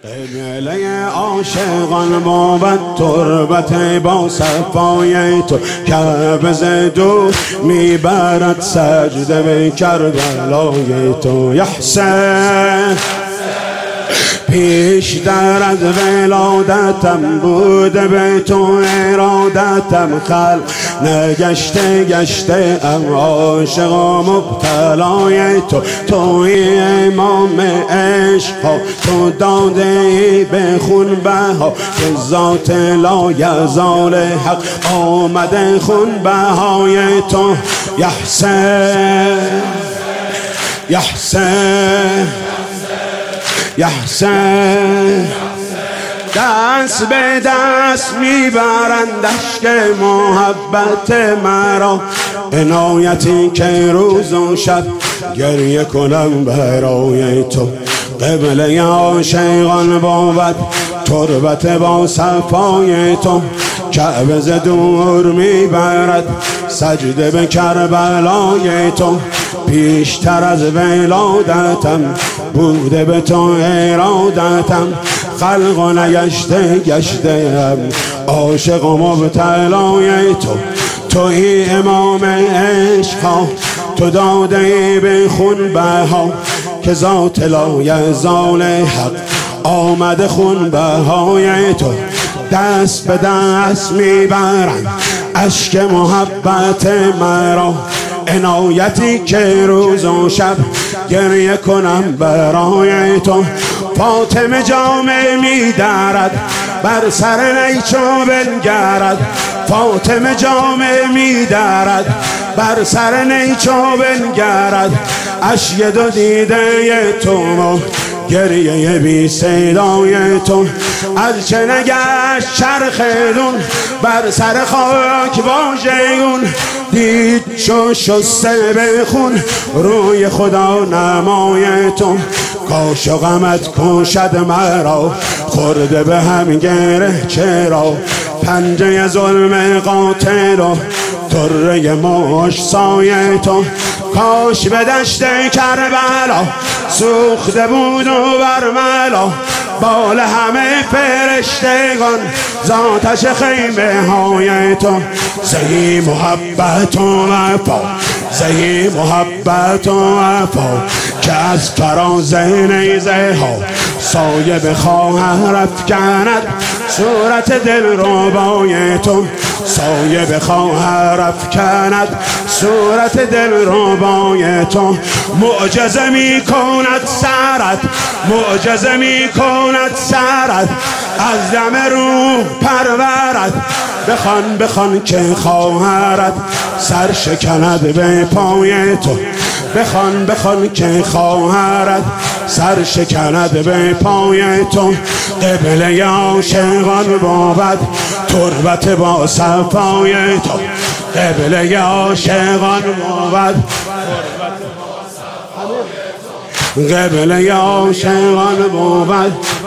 قبله عاشقان بابت تربت با صفای تو کعبه ز دور میبرد سجده به کربلای تو. یا حسین پیش در از ولادتم بوده به تو ارادتم، خلق نگشته گشته ام عاشق و مبتلای تو. توی امام عشق، تو داده ای به خون بها که ذات لایزال حق آمده خون بهای تو. یا حسین یا حسین یا حسین دست به دست میبرند اشک محبت مرا، عنایتی که روز و شب گریه کنم برای تو. قبله عاشقان بابت تربت با صفای تو کعبه ز دور میبرد سجده به کربلای تو. پیشتر از ولادتم بوده به تو ارادتم، خلق و نگشته گشتم عاشق و مبتلای تو. توی امام عشق، تو داده ای به خون بها که ذات لایزال حق آمده خون بهای تو. دست به دست میبرند اشک محبت مرا، عنایتی که روز و شب گریه کنم برای تو. فاطمه جامه میدرد بر سر نیچو بنگرد، فاطمه جامه میدرد بر سر نیچو بنگرد. اشک دو دیده تو گریه بی صدای تو، از چه نگشت چرخ دون بر سر خاک واژگون. دید شسته به خون روی خدا نمای تو. کاش و غمت کشد مرا خورده به هم گره چرا، پنجه ظلم قاتل و طره مشت سایه تو. کاش به دشت کربلا سوخته بود و برملا بال همه فرشتگان ذاتش خیمه های تو. زهی محبت و وفا، زهی محبت و وفا که از فراز نیزه ها سایه به خواهر افکند صورت دل ربای تو. سایه به خواهر افکند صورت دل ربای تو. معجزه می کند سرت، معجزه می کند سرت، از دم روح پرورت. بخوان بخوان که خواهرت سر شکند به پای تو. بخوان بخوان که خواهرت سر شکند به پای تو. قبله عاشقان بابت تربت با صفای تو. قبله عاشقان بابت قبله عاشقان بابت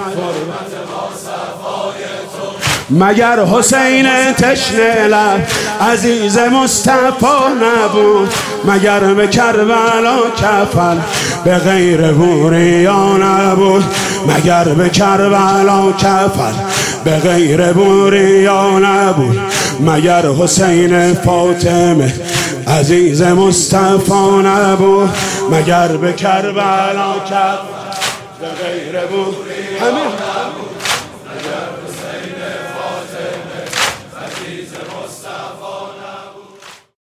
مگر حسین تشنه لب عزیز مصطفی نبود، مگر به کربلا کفن به غیر بوریا نبود، مگر به کربلا کفن به غیر بوریا نبود، مگر حسین فاطمه عزیز مصطفی نبود، مگر به کربلا کفن به غیر بوریا نبود. حسین فاطمه عزیز مصطفی